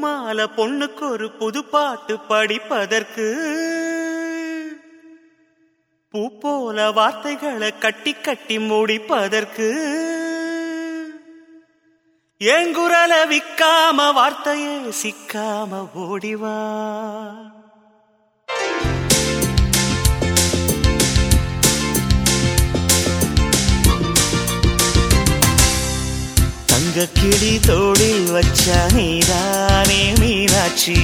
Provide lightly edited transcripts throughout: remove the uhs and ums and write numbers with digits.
பூமால பொண்ணுக்கு ஒரு புது பாட்டு படிப்பதற்கு பூ போல வார்த்தைகளை கட்டி கட்டி முடிப்பதற்கு ஏங்குரல விக்காம வார்த்தையே சிக்காம ஓடிவா. தங்க கிளி தோளில் வச்ச நீதானே மீனாட்சி.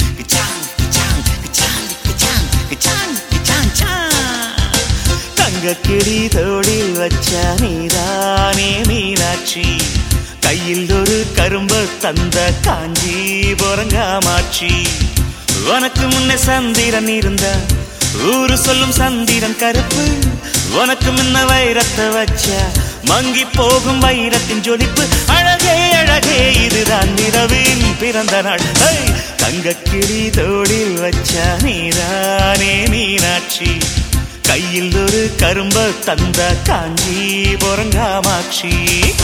தங்க கிளி தோளில் வச்ச நீதானே மீனாட்சி. கையில் ஒரு கரும்பு தந்த காஞ்சிபுரம் காமாட்சி. உனக்கு முன்ன சந்திரன் இருந்த ஊரு சொல்லும் சந்திரன் கருப்பு. உனக்கு முன்ன வைரத்தை வச்ச மங்கி போகும் வைரத்தின் ஜொலிப்பு. அழகே அழகே இதுதான் நிலவின் பிறந்த நாள். தங்க கிளி தோளில் வச்ச நீதானே மீனாட்சி. கையில் ஒரு கரும்பு தந்த காஞ்சிபுரம் காமாட்சி.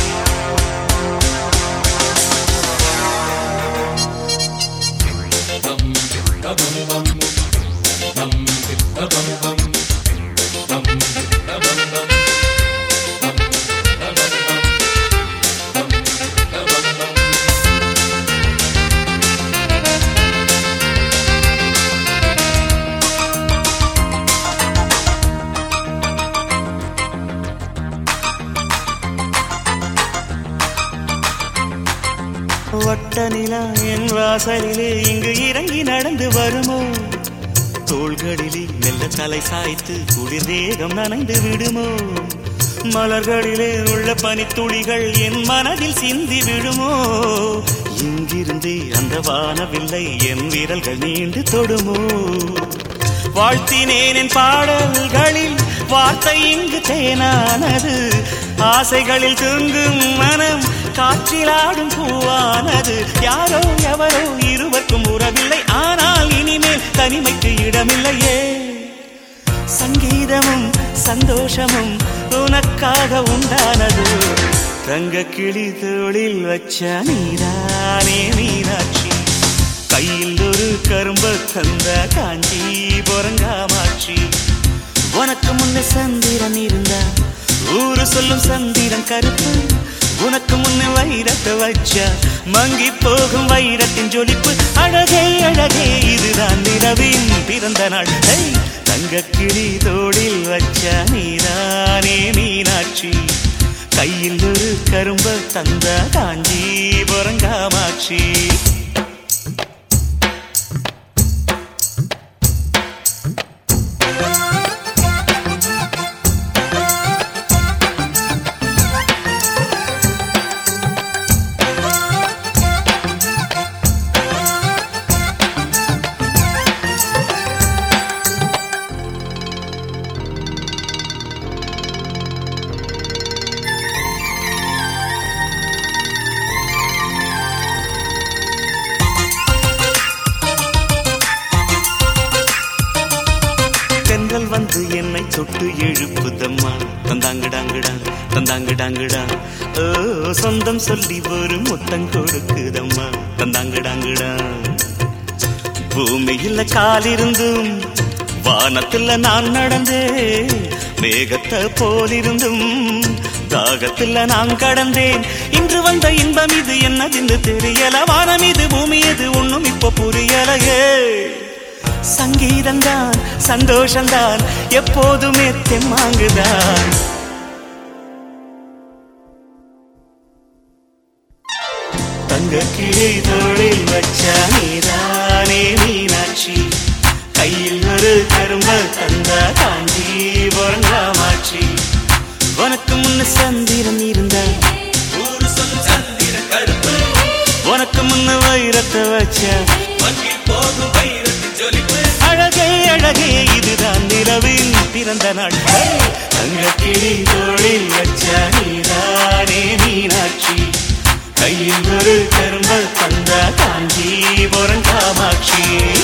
வட்ட நிலா என் வாசலிலே இங்கு இறங்கி நடந்து வருமோ? தோள்களிலே மெல்ல தலை சாய்த்து குளிர் தேகம் நனைந்து விடுமோ? மலர்களிலே உள்ள பனித்துளிகள் என் மனதில் சிந்தி விடுமோ? இங்கிருந்தே அந்த வானவில்லை என் விரல்கள் நீண்டு தொடுமோ? வாழ்த்தினேன் என் பாடல்களில் வார்த்தை இங்கு தேனானது. ஆசைகளில் தூங்கும் மனம் காற்றிலாடும் பூவானது. யாரோ எவரோ இருவருக்கும் உறவில்லை, ஆனால் இனிமேல் தனிமைக்கு இடமில்லையே. சங்கீதமும் சந்தோஷமும் உனக்காக உண்டானது. தங்க கிளி தோளில் வச்ச நீதானே மீனாட்சி. கையில் ஒரு கரும்பு தந்த காஞ்சிபுரம் காமாட்சி. உனக்கு முன்ன சந்திரன் இருந்தா ஊரு சொல்லும் சந்திரன் கருப்பு. உனக்கு முன்ன வைரத்தை வச்ச மங்கி போகும் வைரத்தின் ஜொலிப்பு. அழகே அழகே இதுதான் நிலவின் பிறந்த நாள். தங்க கிளி தோளில் வச்ச நீதானே மீனாட்சி. கையில் ஒரு கரும்பு தந்த காஞ்சிபுரம் காமாட்சி. தென்றல் வந்து என்னை தொட்டு எழுப்புதம்மா. தந்தாங்கடாங்கடா தந்தாங்கடாங்கடா. ஓ சொந்தம் சொல்லி ஒரு முத்தம் கொடுக்குதம்மா. தந்தாங்கடாங்கடா. பூமியில காலிருந்தும் வானத்துல நான் நடந்தே. மேகத்தை போலிருந்தும் தாகத்துல நான் கடந்தேன். இன்று வந்த இன்பம் இது என்னதுன்னு தெரியல. வானம் இது பூமி இது ஒண்ணும் இப்போ புரியலையே. சங்கீதந்தான் சந்தோஷந்தான் எப்போதுமே தெம்மாங்குதான். தங்க கிளி தோளில் வச்ச நீதானே மீனாட்சி. கையில் ஒரு கரும்பு தந்த காஞ்சிபுரம் காமாட்சி. உனக்கு முன்ன சந்திரன் இருந்த ஊரு சொல்லும் சந்திரன் கருப்பு. உனக்கு முன்ன வைரத்தை வச்ச மங்கி போகும் வைரத்தின் ஜொலிப்பு. அழகே அழகே இதுதான் நிலவின் பிறந்த நாள். தங்க கிளி தோளில் வச்ச நீதானே மீனாட்சி. கையில் ஒரு கரும்பு தந்த காஞ்சிபுரம் காமாட்சி.